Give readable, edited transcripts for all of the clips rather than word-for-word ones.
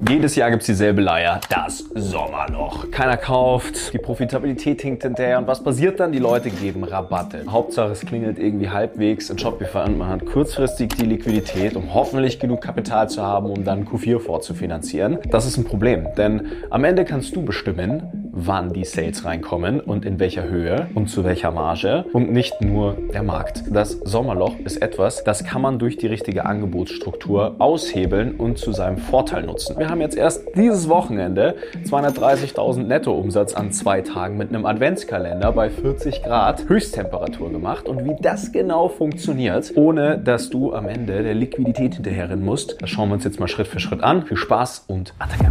Jedes Jahr gibt es dieselbe Leier, das Sommerloch. Keiner kauft, die Profitabilität hinkt hinterher. Und was passiert dann? Die Leute geben Rabatte. Hauptsache es klingelt irgendwie halbwegs in Shopify und man hat kurzfristig die Liquidität, um hoffentlich genug Kapital zu haben, um dann Q4 vorzufinanzieren. Das ist ein Problem, denn am Ende kannst du bestimmen, wann die Sales reinkommen und in welcher Höhe und zu welcher Marge und nicht nur der Markt. Das Sommerloch ist etwas, das kann man durch die richtige Angebotsstruktur aushebeln und zu seinem Vorteil nutzen. Wir haben jetzt erst dieses Wochenende 230.000 Nettoumsatz an 2 Tagen mit einem Adventskalender bei 40 Grad Höchsttemperatur gemacht. Und wie das genau funktioniert, ohne dass du am Ende der Liquidität hinterherrennen musst, das schauen wir uns jetzt mal Schritt für Schritt an. Viel Spaß und Attacke!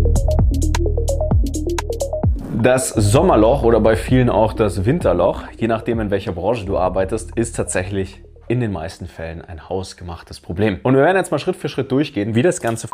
Das Sommerloch oder bei vielen auch das Winterloch, je nachdem in welcher Branche du arbeitest, ist tatsächlich in den meisten Fällen ein hausgemachtes Problem. Und wir werden jetzt mal Schritt für Schritt durchgehen, wie das Ganze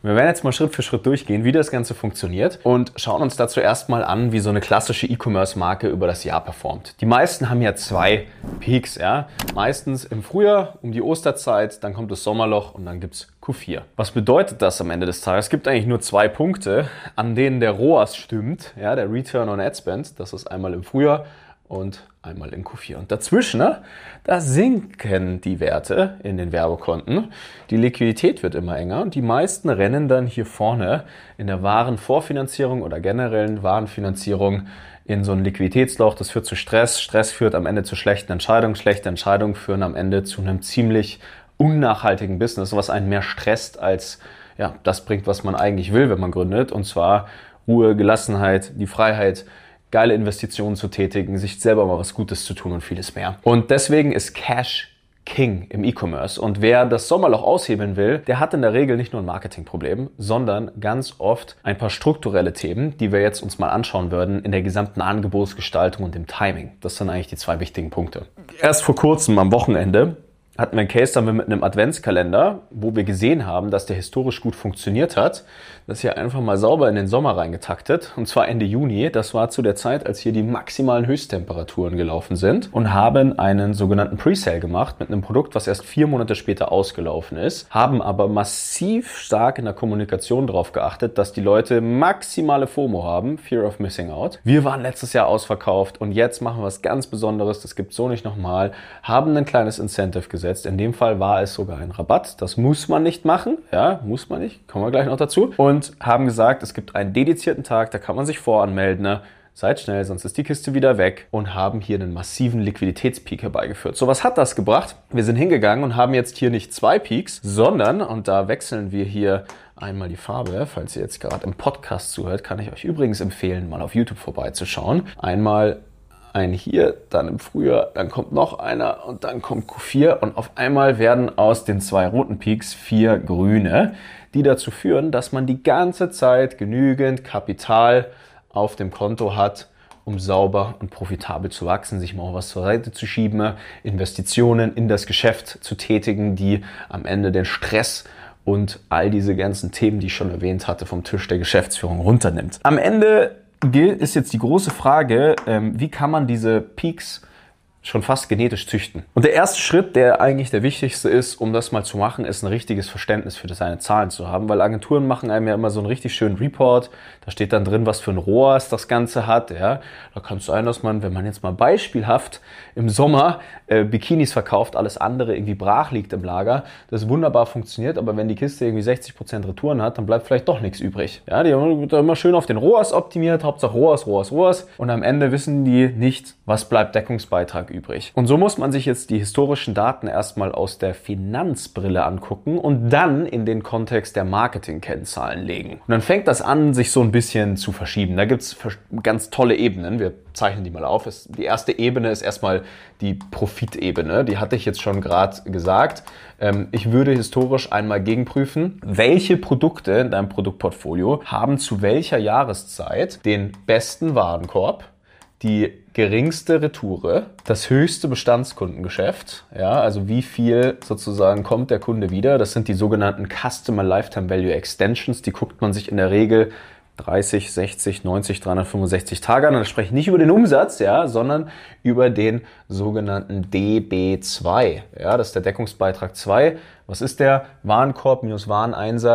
funktioniert und schauen uns dazu erstmal an, wie so eine klassische E-Commerce-Marke über das Jahr performt. Die meisten haben ja 2 Peaks, ja. Meistens im Frühjahr, um die Osterzeit, dann kommt das Sommerloch und dann gibt's Q4. Was bedeutet das am Ende des Tages? Es gibt eigentlich nur 2 Punkte, an denen der ROAS stimmt, ja, der Return on Ad Spend. Das ist einmal im Frühjahr und einmal in Q4. Und dazwischen, da sinken die Werte in den Werbekonten. Die Liquidität wird immer enger und die meisten rennen dann hier vorne in der Warenvorfinanzierung oder generellen Warenfinanzierung in so ein Liquiditätsloch. Das führt zu Stress. Stress führt am Ende zu schlechten Entscheidungen. Schlechte Entscheidungen führen am Ende zu einem ziemlich unnachhaltigen Business, was einen mehr stresst als das bringt, was man eigentlich will, wenn man gründet. Und zwar Ruhe, Gelassenheit, die Freiheit, geile Investitionen zu tätigen, sich selber mal was Gutes zu tun und vieles mehr. Und deswegen ist Cash King im E-Commerce. Und wer das Sommerloch aushebeln will, der hat in der Regel nicht nur ein Marketingproblem, sondern ganz oft ein paar strukturelle Themen, die wir jetzt uns mal anschauen würden in der gesamten Angebotsgestaltung und dem Timing. Das sind eigentlich die 2 wichtigen Punkte. Erst vor kurzem am Wochenende hatten wir einen Case dann mit einem Adventskalender, wo wir gesehen haben, dass der historisch gut funktioniert hat. Das hier einfach mal sauber in den Sommer reingetaktet, und zwar Ende Juni. Das war zu der Zeit, als hier die maximalen Höchsttemperaturen gelaufen sind, und haben einen sogenannten Presale gemacht mit einem Produkt, was erst 4 Monate später ausgelaufen ist, haben aber massiv stark in der Kommunikation darauf geachtet, dass die Leute maximale FOMO haben, Fear of Missing Out. Wir waren letztes Jahr ausverkauft und jetzt machen wir was ganz Besonderes, das gibt's so nicht nochmal, haben ein kleines Incentive gesetzt. In dem Fall war es sogar ein Rabatt. Das muss man nicht machen. Ja, muss man nicht. Kommen wir gleich noch dazu. Und haben gesagt, es gibt einen dedizierten Tag, da kann man sich voranmelden. Ne? Seid schnell, sonst ist die Kiste wieder weg. Und haben hier einen massiven Liquiditätspeak herbeigeführt. So, was hat das gebracht? Wir sind hingegangen und haben jetzt hier nicht 2 Peaks, sondern, und da wechseln wir hier einmal die Farbe. Falls ihr jetzt gerade im Podcast zuhört, kann ich euch übrigens empfehlen, mal auf YouTube vorbeizuschauen. Einmal ein hier, dann im Frühjahr, dann kommt noch einer und dann kommt Q4 und auf einmal werden aus den 2 roten Peaks 4 grüne, die dazu führen, dass man die ganze Zeit genügend Kapital auf dem Konto hat, um sauber und profitabel zu wachsen, sich mal was zur Seite zu schieben, Investitionen in das Geschäft zu tätigen, die am Ende den Stress und all diese ganzen Themen, die ich schon erwähnt hatte, vom Tisch der Geschäftsführung runternimmt. Am Ende ist jetzt die große Frage, wie kann man diese Peaks schon fast genetisch züchten? Und der erste Schritt, der eigentlich der wichtigste ist, um das mal zu machen, ist ein richtiges Verständnis für seine Zahlen zu haben, weil Agenturen machen einem ja immer so einen richtig schönen Report, da steht dann drin, was für ein ROAS das Ganze hat, ja. Da kann es sein, dass man, wenn man jetzt mal beispielhaft im Sommer Bikinis verkauft, alles andere irgendwie brach liegt im Lager, das wunderbar funktioniert, aber wenn die Kiste irgendwie 60% Retouren hat, dann bleibt vielleicht doch nichts übrig. Ja, die haben immer schön auf den ROAS optimiert, Hauptsache ROAS, und am Ende wissen die nicht, was bleibt Deckungsbeitrag übrig. Und so muss man sich jetzt die historischen Daten erstmal aus der Finanzbrille angucken und dann in den Kontext der Marketingkennzahlen legen. Und dann fängt das an, sich so ein bisschen zu verschieben. Da gibt's ganz tolle Ebenen. Wir zeichnen die mal auf. Die erste Ebene ist erstmal die Profitebene. Die hatte ich jetzt schon gerade gesagt. Ich würde historisch einmal gegenprüfen, welche Produkte in deinem Produktportfolio haben zu welcher Jahreszeit den besten Warenkorb, die geringste Retoure, das höchste Bestandskundengeschäft, ja, also wie viel sozusagen kommt der Kunde wieder, das sind die sogenannten Customer Lifetime Value Extensions, die guckt man sich in der Regel 30, 60, 90, 365 Tage an. Und da spreche ich nicht über den Umsatz, ja, sondern über den sogenannten DB2. Ja, das ist der Deckungsbeitrag 2. Was ist der? Warenkorb minus Wareneinsatz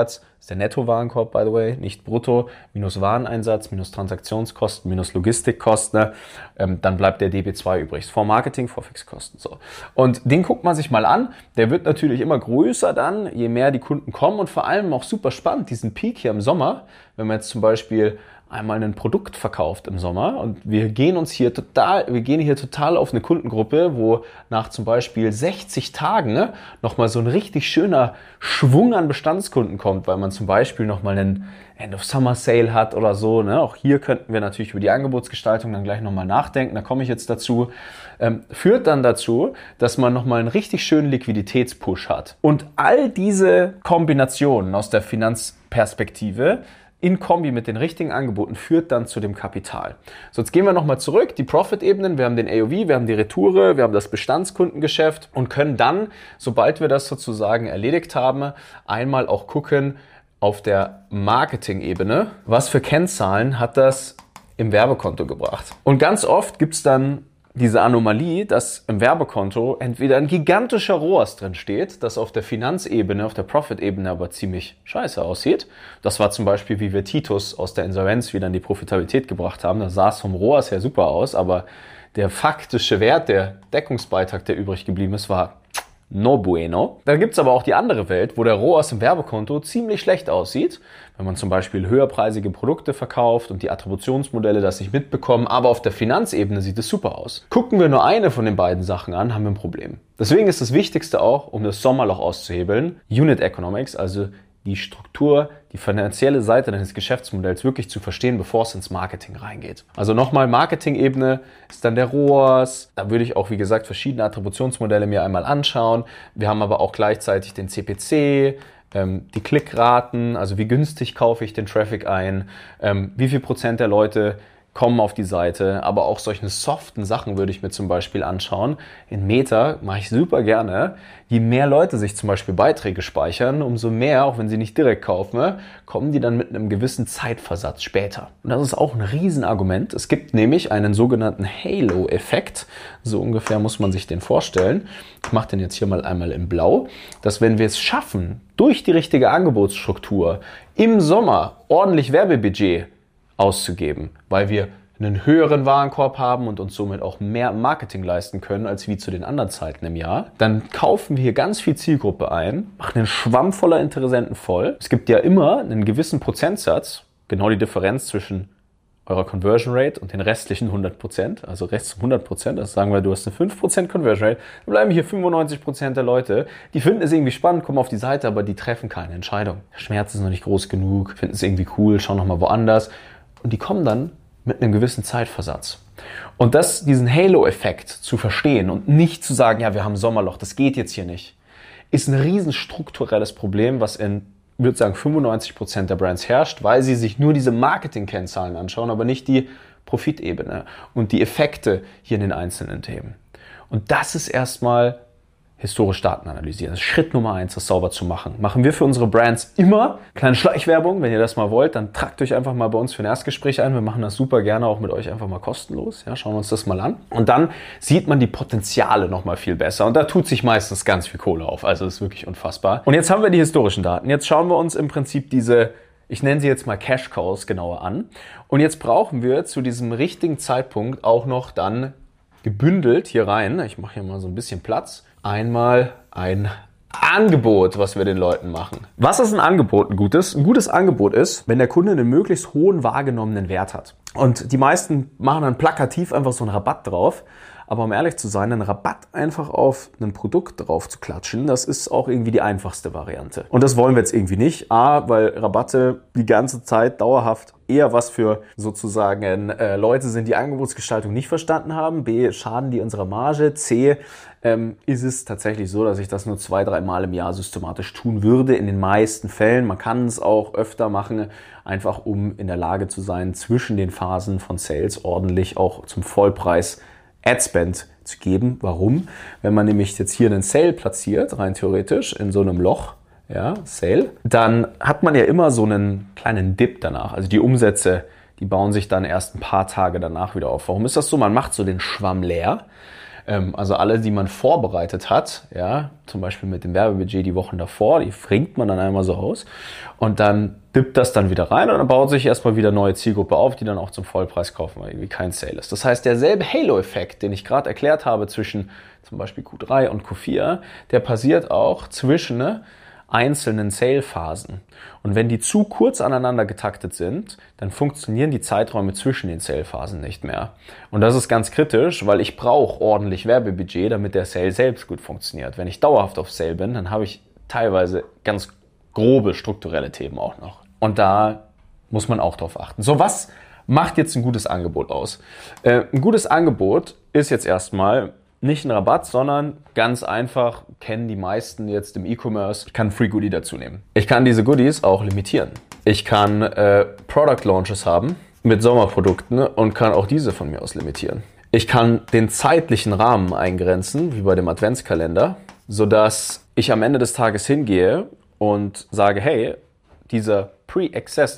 ist der Netto-Warenkorb, by the way, nicht brutto, minus Wareneinsatz, minus Transaktionskosten, minus Logistikkosten, dann bleibt der DB2 übrig. Vor Marketing, vor Fixkosten. So. Und den guckt man sich mal an. Der wird natürlich immer größer dann, je mehr die Kunden kommen und vor allem auch super spannend, diesen Peak hier im Sommer, wenn man jetzt zum Beispiel einmal ein Produkt verkauft im Sommer und wir gehen hier total auf eine Kundengruppe, wo nach zum Beispiel 60 Tagen nochmal so ein richtig schöner Schwung an Bestandskunden kommt, weil man zum Beispiel nochmal einen End-of-Summer-Sale hat oder so. Auch hier könnten wir natürlich über die Angebotsgestaltung dann gleich nochmal nachdenken, da komme ich jetzt dazu. Führt dann dazu, dass man nochmal einen richtig schönen Liquiditätspush hat. Und all diese Kombinationen aus der Finanzperspektive in Kombi mit den richtigen Angeboten führt dann zu dem Kapital. So, jetzt gehen wir nochmal zurück, die Profit-Ebenen, wir haben den AOV, wir haben die Retoure, wir haben das Bestandskundengeschäft und können dann, sobald wir das sozusagen erledigt haben, einmal auch gucken auf der Marketing-Ebene, was für Kennzahlen hat das im Werbekonto gebracht. Und ganz oft gibt es dann diese Anomalie, dass im Werbekonto entweder ein gigantischer ROAS drin steht, das auf der Finanzebene, auf der Profit-Ebene aber ziemlich scheiße aussieht. Das war zum Beispiel, wie wir Titus aus der Insolvenz wieder in die Profitabilität gebracht haben. Da sah es vom ROAS her super aus, aber der faktische Wert, der Deckungsbeitrag, der übrig geblieben ist, war no bueno. Dann gibt es aber auch die andere Welt, wo der ROAS im Werbekonto ziemlich schlecht aussieht, wenn man zum Beispiel höherpreisige Produkte verkauft und die Attributionsmodelle das nicht mitbekommen, aber auf der Finanzebene sieht es super aus. Gucken wir nur eine von den beiden Sachen an, haben wir ein Problem. Deswegen ist das Wichtigste auch, um das Sommerloch auszuhebeln, Unit Economics, also die Struktur, die finanzielle Seite deines Geschäftsmodells wirklich zu verstehen, bevor es ins Marketing reingeht. Also nochmal, Marketing-Ebene ist dann der ROAS. Da würde ich auch, wie gesagt, verschiedene Attributionsmodelle mir einmal anschauen. Wir haben aber auch gleichzeitig den CPC, die Klickraten, also wie günstig kaufe ich den Traffic ein, wie viel Prozent der Leute kommen auf die Seite, aber auch solche soften Sachen würde ich mir zum Beispiel anschauen. In Meta mache ich super gerne. Je mehr Leute sich zum Beispiel Beiträge speichern, umso mehr, auch wenn sie nicht direkt kaufen, kommen die dann mit einem gewissen Zeitversatz später. Und das ist auch ein Riesenargument. Es gibt nämlich einen sogenannten Halo-Effekt. So ungefähr muss man sich den vorstellen. Ich mache den jetzt hier mal einmal in Blau. Dass wenn wir es schaffen, durch die richtige Angebotsstruktur im Sommer ordentlich Werbebudget auszugeben, weil wir einen höheren Warenkorb haben und uns somit auch mehr Marketing leisten können, als wie zu den anderen Zeiten im Jahr, dann kaufen wir hier ganz viel Zielgruppe ein, machen einen Schwamm voller Interessenten voll. Es gibt ja immer einen gewissen Prozentsatz, genau die Differenz zwischen eurer Conversion Rate und den restlichen 100%, also Rest 100%, also sagen wir, du hast eine 5% Conversion Rate, dann bleiben hier 95% der Leute, die finden es irgendwie spannend, kommen auf die Seite, aber die treffen keine Entscheidung. Der Schmerz ist noch nicht groß genug, finden es irgendwie cool, schauen nochmal woanders. Und die kommen dann mit einem gewissen Zeitversatz. Und diesen Halo-Effekt zu verstehen und nicht zu sagen, ja, wir haben Sommerloch, das geht jetzt hier nicht, ist ein riesen strukturelles Problem, was in, ich würde sagen, 95% der Brands herrscht, weil sie sich nur diese Marketing-Kennzahlen anschauen, aber nicht die Profitebene und die Effekte hier in den einzelnen Themen. Und das ist erstmal historisch Daten analysieren. Das ist Schritt Nummer 1, das sauber zu machen. Machen wir für unsere Brands immer. Kleine Schleichwerbung, wenn ihr das mal wollt, dann tragt euch einfach mal bei uns für ein Erstgespräch ein. Wir machen das super gerne auch mit euch einfach mal kostenlos. Ja, schauen wir uns das mal an. Und dann sieht man die Potenziale noch mal viel besser. Und da tut sich meistens ganz viel Kohle auf. Also das ist wirklich unfassbar. Und jetzt haben wir die historischen Daten. Jetzt schauen wir uns im Prinzip diese, ich nenne sie jetzt mal Cash Cows, genauer an. Und jetzt brauchen wir zu diesem richtigen Zeitpunkt auch noch dann gebündelt hier rein, ich mache hier mal so ein bisschen Platz, einmal ein Angebot, was wir den Leuten machen. Was ist ein Angebot, ein gutes? Ein gutes Angebot ist, wenn der Kunde einen möglichst hohen wahrgenommenen Wert hat. Und die meisten machen dann plakativ einfach so einen Rabatt drauf. Aber um ehrlich zu sein, einen Rabatt einfach auf ein Produkt drauf zu klatschen, das ist auch irgendwie die einfachste Variante. Und das wollen wir jetzt irgendwie nicht. A, weil Rabatte die ganze Zeit dauerhaft eher was für sozusagen Leute sind, die Angebotsgestaltung nicht verstanden haben. B, schaden die unserer Marge. C, ist es tatsächlich so, dass ich das nur 2-3 Mal im Jahr systematisch tun würde. In den meisten Fällen. Man kann es auch öfter machen, einfach um in der Lage zu sein, zwischen den Phasen von Sales ordentlich auch zum Vollpreis Adspend zu geben. Warum? Wenn man nämlich jetzt hier einen Sale platziert, rein theoretisch, in so einem Loch, ja, Sale, dann hat man ja immer so einen kleinen Dip danach. Also die Umsätze, die bauen sich dann erst ein paar Tage danach wieder auf. Warum ist das so? Man macht so den Schwamm leer. Also alle, die man vorbereitet hat, ja, zum Beispiel mit dem Werbebudget die Wochen davor, die fringt man dann einmal so aus und dann dippt das dann wieder rein und dann baut sich erstmal wieder eine neue Zielgruppe auf, die dann auch zum Vollpreis kaufen, weil irgendwie kein Sale ist. Das heißt, derselbe Halo-Effekt, den ich gerade erklärt habe zwischen zum Beispiel Q3 und Q4, der passiert auch zwischen einzelnen Sale-Phasen. Und wenn die zu kurz aneinander getaktet sind, dann funktionieren die Zeiträume zwischen den Sale-Phasen nicht mehr. Und das ist ganz kritisch, weil ich brauche ordentlich Werbebudget, damit der Sale selbst gut funktioniert. Wenn ich dauerhaft auf Sale bin, dann habe ich teilweise ganz grobe strukturelle Themen auch noch. Und da muss man auch drauf achten. So, was macht jetzt ein gutes Angebot aus? Ein gutes Angebot ist jetzt erstmal nicht ein Rabatt, sondern ganz einfach, kennen die meisten jetzt im E-Commerce, ich kann ein Free Goodie dazu nehmen. Ich kann diese Goodies auch limitieren. Ich kann Product Launches haben mit Sommerprodukten und kann auch diese von mir aus limitieren. Ich kann den zeitlichen Rahmen eingrenzen, wie bei dem Adventskalender, sodass ich am Ende des Tages hingehe und sage, hey, dieser Pre-Access,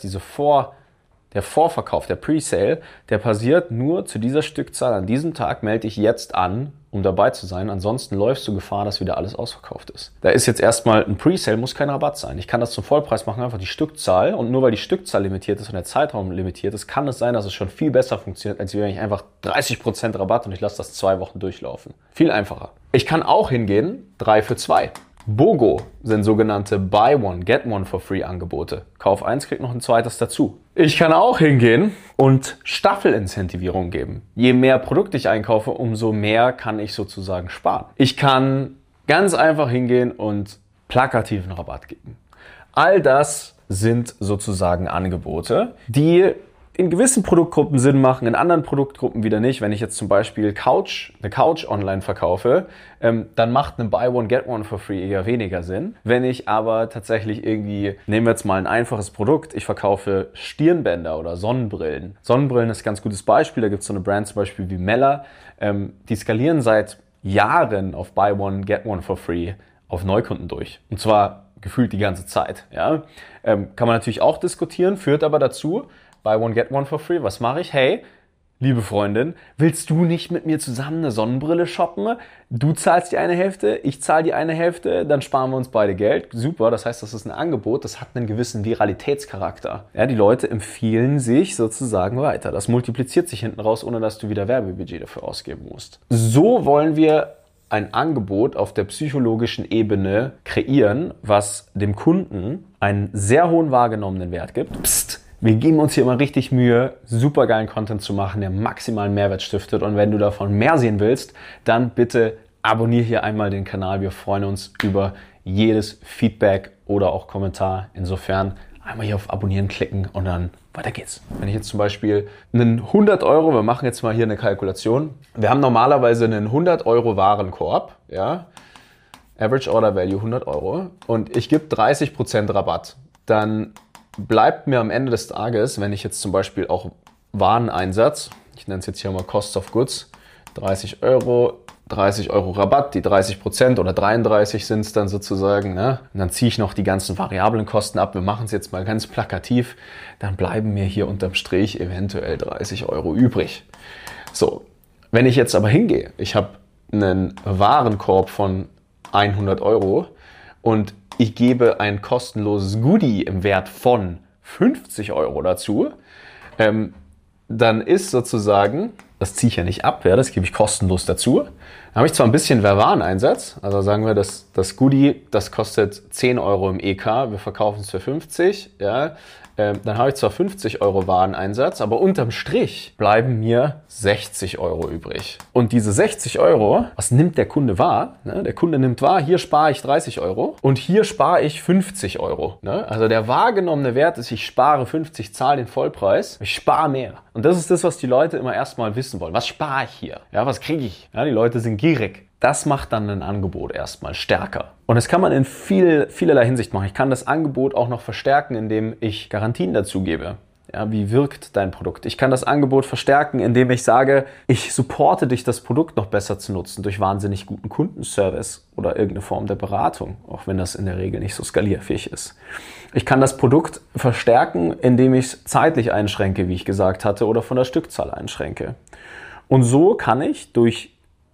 der Vorverkauf, der Pre-Sale, der passiert nur zu dieser Stückzahl. An diesem Tag melde ich jetzt an, um dabei zu sein. Ansonsten läufst du Gefahr, dass wieder alles ausverkauft ist. Da ist jetzt erstmal ein Pre-Sale, muss kein Rabatt sein. Ich kann das zum Vollpreis machen, einfach die Stückzahl. Und nur weil die Stückzahl limitiert ist und der Zeitraum limitiert ist, kann es sein, dass es schon viel besser funktioniert, als wenn ich einfach 30% Rabatt und ich lasse das 2 Wochen durchlaufen. Viel einfacher. Ich kann auch hingehen, 3 für 2. BOGO sind sogenannte Buy One, Get One for Free Angebote. Kauf 1, krieg noch ein zweites dazu. Ich kann auch hingehen und Staffelincentivierung geben. Je mehr Produkte ich einkaufe, umso mehr kann ich sozusagen sparen. Ich kann ganz einfach hingehen und plakativen Rabatt geben. All das sind sozusagen Angebote, die in gewissen Produktgruppen Sinn machen, in anderen Produktgruppen wieder nicht. Wenn ich jetzt zum Beispiel eine Couch online verkaufe, dann macht eine Buy One, Get One for Free eher weniger Sinn. Wenn ich aber tatsächlich irgendwie, nehmen wir jetzt mal ein einfaches Produkt, ich verkaufe Stirnbänder oder Sonnenbrillen. Sonnenbrillen ist ein ganz gutes Beispiel, da gibt es so eine Brand zum Beispiel wie Mella, die skalieren seit Jahren auf Buy One, Get One for Free auf Neukunden durch. Und zwar gefühlt die ganze Zeit. Ja? Kann man natürlich auch diskutieren, führt aber dazu, Buy One, Get One for Free. Was mache ich? Hey, liebe Freundin, willst du nicht mit mir zusammen eine Sonnenbrille shoppen? Du zahlst die eine Hälfte, ich zahle die eine Hälfte, dann sparen wir uns beide Geld. Super, das heißt, das ist ein Angebot, das hat einen gewissen Viralitätscharakter. Ja, die Leute empfehlen sich sozusagen weiter. Das multipliziert sich hinten raus, ohne dass du wieder Werbebudget dafür ausgeben musst. So wollen wir ein Angebot auf der psychologischen Ebene kreieren, was dem Kunden einen sehr hohen wahrgenommenen Wert gibt. Psst! Wir geben uns hier immer richtig Mühe, supergeilen Content zu machen, der maximalen Mehrwert stiftet. Und wenn du davon mehr sehen willst, dann bitte abonniere hier einmal den Kanal. Wir freuen uns über jedes Feedback oder auch Kommentar. Insofern einmal hier auf Abonnieren klicken und dann weiter geht's. Wenn ich jetzt zum Beispiel einen 100 Euro, wir machen jetzt mal hier eine Kalkulation. Wir haben normalerweise einen 100 Euro Warenkorb, ja, Average Order Value 100 Euro und ich gebe 30% Rabatt. Dann bleibt mir am Ende des Tages, wenn ich jetzt zum Beispiel auch Wareneinsatz, ich nenne es jetzt hier mal Cost of Goods, 30 Euro Rabatt, die 30% oder 33 sind es dann sozusagen, ne? Und dann ziehe ich noch die ganzen variablen Kosten ab, wir machen es jetzt mal ganz plakativ, dann bleiben mir hier unterm Strich eventuell 30 Euro übrig. So, wenn ich jetzt aber hingehe, ich habe einen Warenkorb von 100 Euro und ich gebe ein kostenloses Goodie im Wert von 50 Euro dazu, dann ist sozusagen, das ziehe ich ja nicht ab, ja, das gebe ich kostenlos dazu. Dann habe ich zwar ein bisschen Wareneinsatz, also sagen wir, das Goodie, das kostet 10 Euro im EK, wir verkaufen es für 50, ja, dann habe ich zwar 50 Euro Wareneinsatz, aber unterm Strich bleiben mir 60 Euro übrig. Und diese 60 Euro, was nimmt der Kunde wahr? Ne? Der Kunde nimmt wahr, hier spare ich 30 Euro und hier spare ich 50 Euro. Ne? Also der wahrgenommene Wert ist, ich spare 50, zahle den Vollpreis, ich spare mehr. Und das ist das, was die Leute immer erstmal wissen wollen. Was spare ich hier? Ja, was kriege ich? Ja, die Leute sind gierig. Das macht dann ein Angebot erstmal stärker. Und das kann man in vielerlei Hinsicht machen. Ich kann das Angebot auch noch verstärken, indem ich Garantien dazu gebe. Ja, wie wirkt dein Produkt? Ich kann das Angebot verstärken, indem ich sage, ich supporte dich, das Produkt noch besser zu nutzen durch wahnsinnig guten Kundenservice oder irgendeine Form der Beratung, auch wenn das in der Regel nicht so skalierfähig ist. Ich kann das Produkt verstärken, indem ich es zeitlich einschränke, wie ich gesagt hatte, oder von der Stückzahl einschränke. Und so kann ich durch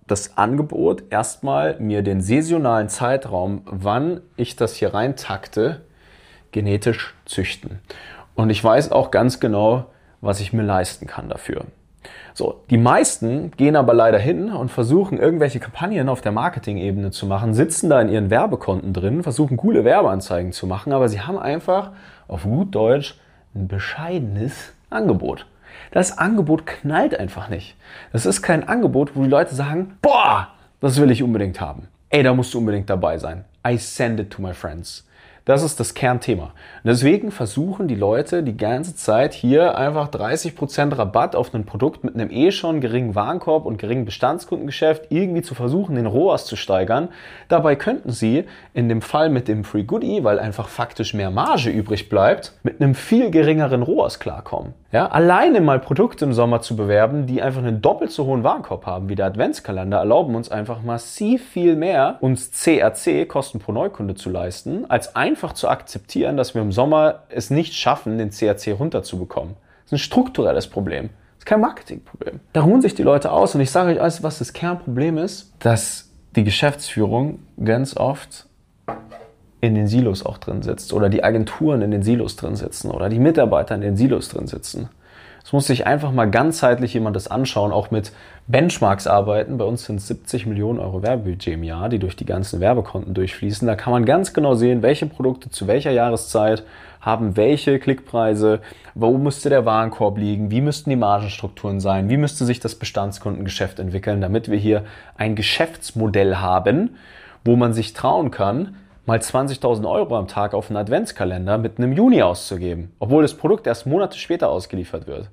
das Angebot erstmal mir den saisonalen Zeitraum, wann ich das hier reintakte, genetisch züchten. Und ich weiß auch ganz genau, was ich mir leisten kann dafür. So, die meisten gehen aber leider hin und versuchen, irgendwelche Kampagnen auf der Marketing-Ebene zu machen, sitzen da in ihren Werbekonten drin, versuchen, coole Werbeanzeigen zu machen, aber sie haben einfach, auf gut Deutsch, ein bescheidenes Angebot. Das Angebot knallt einfach nicht. Das ist kein Angebot, wo die Leute sagen, boah, das will ich unbedingt haben. Ey, da musst du unbedingt dabei sein. I send it to my friends. Das ist das Kernthema. Und deswegen versuchen die Leute die ganze Zeit hier einfach 30% Rabatt auf ein Produkt mit einem schon geringen Warenkorb und geringen Bestandskundengeschäft irgendwie zu versuchen, den ROAS zu steigern. Dabei könnten sie in dem Fall mit dem Free Goodie, weil einfach faktisch mehr Marge übrig bleibt, mit einem viel geringeren ROAS klarkommen. Ja, alleine mal Produkte im Sommer zu bewerben, die einfach einen doppelt so hohen Warenkorb haben wie der Adventskalender, erlauben uns einfach massiv viel mehr, uns CRC, Kosten pro Neukunde, zu leisten, als einfach zu akzeptieren, dass wir im Sommer es nicht schaffen, den CRC runterzubekommen. Das ist ein strukturelles Problem. Das ist kein Marketingproblem. Da ruhen sich die Leute aus und ich sage euch alles, was das Kernproblem ist, dass die Geschäftsführung ganz oft in den Silos auch drin sitzt oder die Agenturen in den Silos drin sitzen oder die Mitarbeiter in den Silos drin sitzen. Es muss sich einfach mal ganzheitlich jemand das anschauen, auch mit Benchmarks arbeiten. Bei uns sind es 70 Millionen Euro Werbebudget im Jahr, die durch die ganzen Werbekonten durchfließen. Da kann man ganz genau sehen, welche Produkte zu welcher Jahreszeit haben welche Klickpreise, wo müsste der Warenkorb liegen, wie müssten die Margenstrukturen sein, wie müsste sich das Bestandskundengeschäft entwickeln, damit wir hier ein Geschäftsmodell haben, wo man sich trauen kann, mal 20.000 Euro am Tag auf einen Adventskalender mit einem Juni auszugeben, obwohl das Produkt erst Monate später ausgeliefert wird.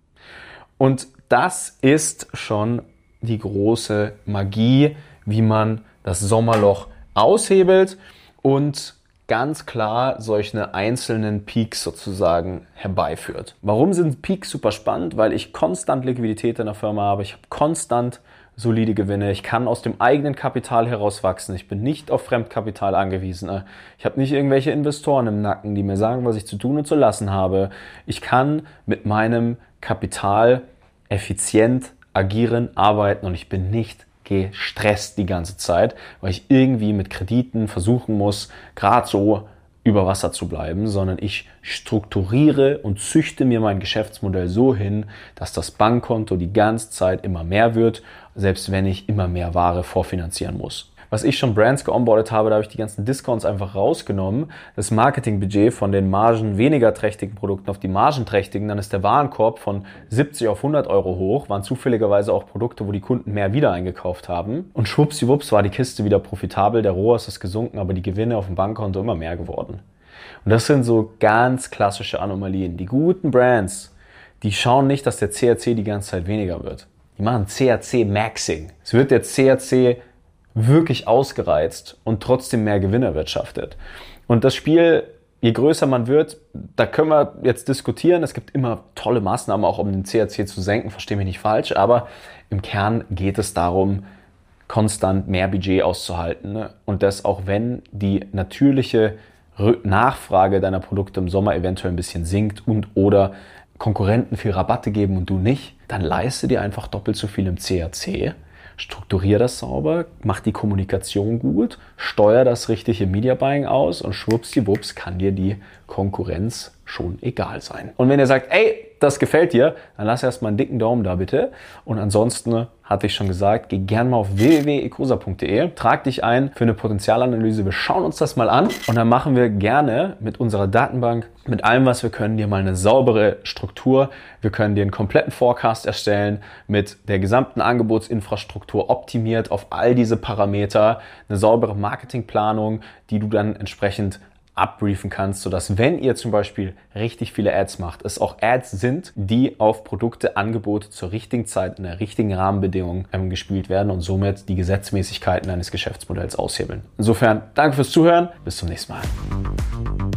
Und das ist schon die große Magie, wie man das Sommerloch aushebelt und ganz klar solche einzelnen Peaks sozusagen herbeiführt. Warum sind Peaks super spannend? Weil ich konstant Liquidität in der Firma habe, ich habe konstant solide Gewinne, ich kann aus dem eigenen Kapital heraus wachsen, ich bin nicht auf Fremdkapital angewiesen, ich habe nicht irgendwelche Investoren im Nacken, die mir sagen, was ich zu tun und zu lassen habe. Ich kann mit meinem Kapital effizient agieren, arbeiten und ich bin nicht gestresst die ganze Zeit, weil ich irgendwie mit Krediten versuchen muss, gerade so über Wasser zu bleiben, sondern ich strukturiere und züchte mir mein Geschäftsmodell so hin, dass das Bankkonto die ganze Zeit immer mehr wird, selbst wenn ich immer mehr Ware vorfinanzieren muss. Was ich schon Brands geonboardet habe, da habe ich die ganzen Discounts einfach rausgenommen, das Marketingbudget von den margen weniger trächtigen Produkten auf die margenträchtigen, dann ist der Warenkorb von 70 auf 100 Euro hoch, waren zufälligerweise auch Produkte, wo die Kunden mehr wieder eingekauft haben und schwuppsiwupps war die Kiste wieder profitabel, der ROAS ist gesunken, aber die Gewinne auf dem Bankkonto immer mehr geworden. Und das sind so ganz klassische Anomalien. Die guten Brands, die schauen nicht, dass der CAC die ganze Zeit weniger wird. Die machen CAC-Maxing. Es wird der CAC wirklich ausgereizt und trotzdem mehr Gewinn erwirtschaftet. Und das Spiel, je größer man wird, da können wir jetzt diskutieren. Es gibt immer tolle Maßnahmen, auch um den CAC zu senken, verstehe mich nicht falsch, aber im Kern geht es darum, konstant mehr Budget auszuhalten. Ne? Und das auch wenn die natürliche Nachfrage deiner Produkte im Sommer eventuell ein bisschen sinkt und oder Konkurrenten viel Rabatte geben und du nicht, dann leiste dir einfach doppelt so viel im CAC. Strukturier das sauber, mach die Kommunikation gut, steuer das richtige Media Buying aus und schwuppsdiwupps kann dir die Konkurrenz schon egal sein. Und wenn ihr sagt, ey, das gefällt dir, dann lass erstmal einen dicken Daumen da bitte. Und ansonsten, hatte ich schon gesagt, geh gerne mal auf www.ecosa.de, trag dich ein für eine Potenzialanalyse. Wir schauen uns das mal an und dann machen wir gerne mit unserer Datenbank, mit allem, was wir können, dir mal eine saubere Struktur. Wir können dir einen kompletten Forecast erstellen mit der gesamten Angebotsinfrastruktur optimiert auf all diese Parameter, eine saubere Marketingplanung, die du dann entsprechend abbriefen kannst, sodass, wenn ihr zum Beispiel richtig viele Ads macht, es auch Ads sind, die auf Produkte, Angebote zur richtigen Zeit in der richtigen Rahmenbedingung gespielt werden und somit die Gesetzmäßigkeiten eines Geschäftsmodells aushebeln. Insofern, danke fürs Zuhören, bis zum nächsten Mal.